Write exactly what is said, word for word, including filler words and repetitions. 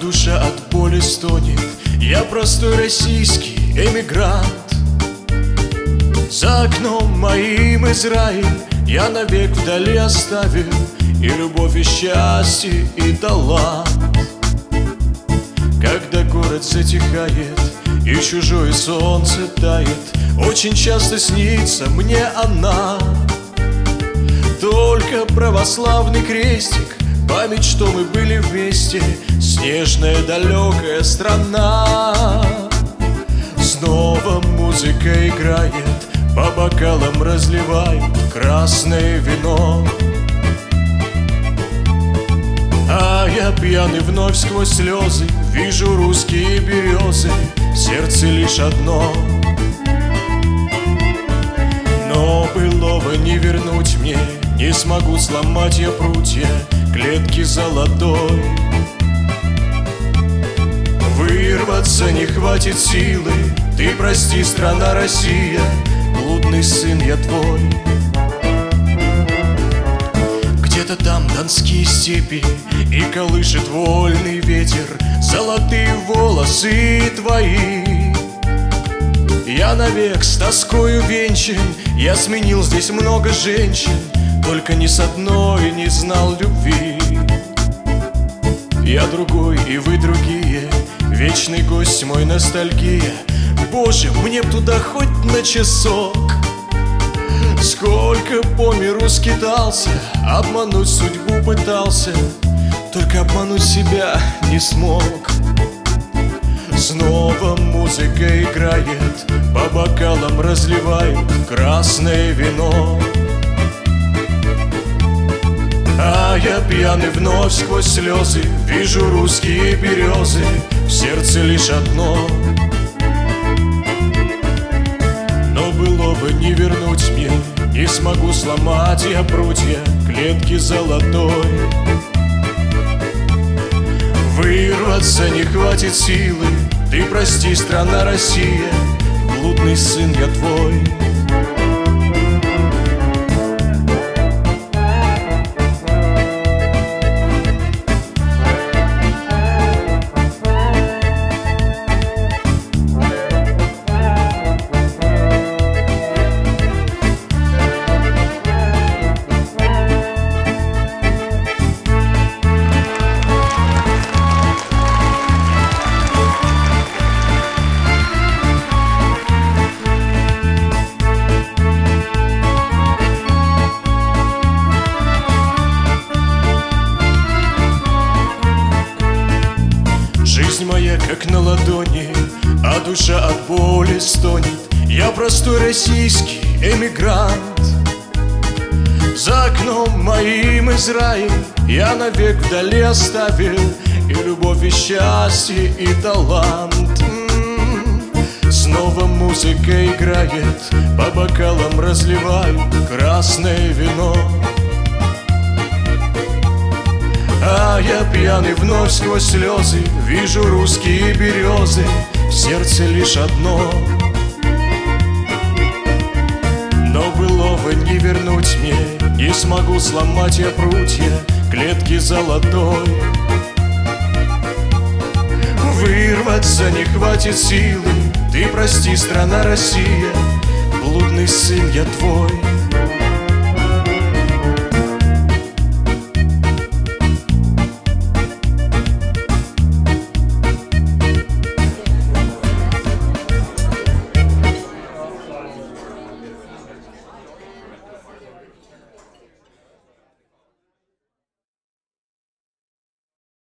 душа от боли стонет. Я простой российский эмигрант. За окном моим Израиль я навек вдали оставил, и любовь, и счастье, и талант. Когда город затихает и чужое солнце тает, очень часто снится мне она. Только православный крестик, память, что мы были вместе, снежная далекая страна. Снова музыка играет, по бокалам разливают красное вино. А я пьяный вновь сквозь слезы вижу русские березы, в сердце лишь одно. Но былого не вернуть мне, не смогу сломать я прутья клетки золотой. Вырваться не хватит силы, ты прости, страна Россия, блудный сын я твой. Где-то там донские степи, и колышет вольный ветер золотые волосы твои. Я навек с тоскою венчан, я сменил здесь много женщин, только ни с одной не знал любви. Я другой, и вы другие, вечный гость мой ностальгия. Боже, мне б туда хоть на часок. Сколько по миру скитался, обмануть судьбу пытался, только обмануть себя не смог. Снова музыка играет, по бокалам разливают красное вино. А я пьяный вновь сквозь слезы вижу русские березы, в сердце лишь одно. Но былого не вернуть мне, не смогу сломать я прутья клетки золотой. Вырваться не хватит силы, ты прости, страна Россия, блудный сын я твой. Жизнь моя как на ладони, а душа от боли стонет. Я простой российский эмигрант. За окном моим Израиль я навек вдали оставил, и любовь, и счастье, и талант. М-м-м. Снова музыка играет, по бокалам разливают красное вино. А я пьяный вновь сквозь слезы вижу русские березы, в сердце лишь одно. Но былого не вернуть мне, не смогу сломать я прутья клетки золотой. Вырваться не хватит силы, ты прости, страна Россия, блудный сын я твой.